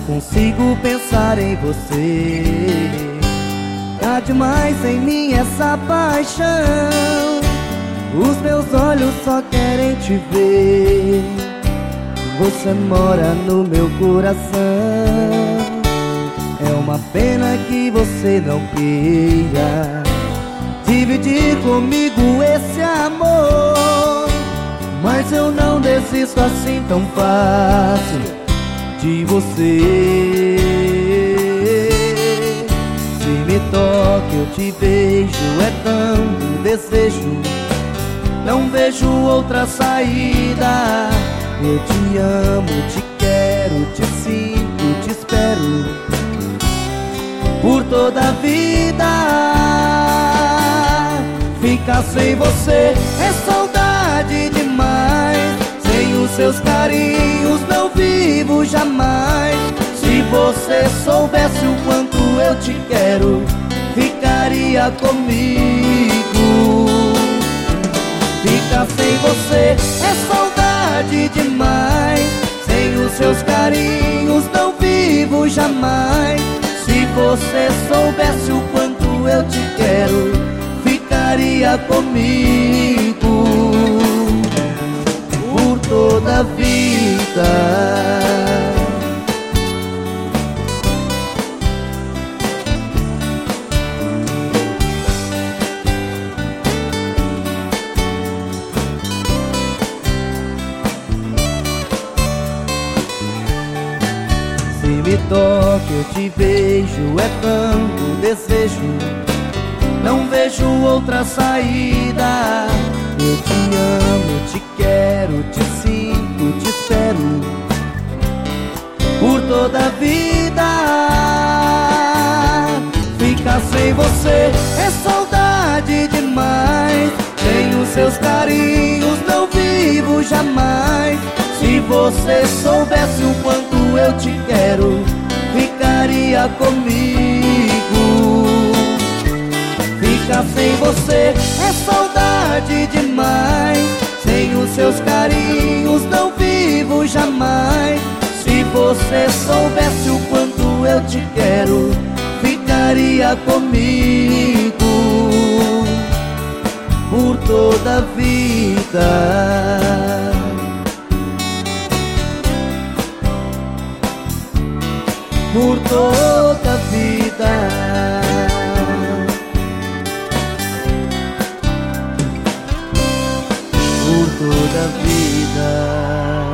consigo pensar em você. Tá demais em mim essa paixão, os meus olhos só querem te ver. Você mora no meu coração. É uma pena que você não queira dividir comigo esse amor, mas eu não desisto assim tão fácil de você. Se me toca, eu te beijo, é tanto desejo, não vejo outra saída. Eu te amo, te quero, te sinto, te espero por toda a vida. Ficar sem você é saudade demais, sem os seus carinhos não vivo jamais. Se você soubesse o quanto eu te quero, ficaria comigo. Ficar sem você é saudade demais, sem os seus carinhos não vivo jamais. Se você soubesse o quanto eu te quero, ficaria comigo por toda a vida. Se me toca, eu te beijo, é tanto desejo, não vejo outra saída. Eu te amo, te quero, te sinto, te espero por toda a vida. Ficar sem você é saudade demais, sem os seus carinhos não vivo jamais. Se você soubesse o quanto eu te quero, ficaria comigo. Ficar sem você é saudade demais, sem os seus carinhos não vivo jamais. Se você soubesse o quanto eu te quero, ficaria comigo por toda a vida. Por toda a vida, por toda a vida.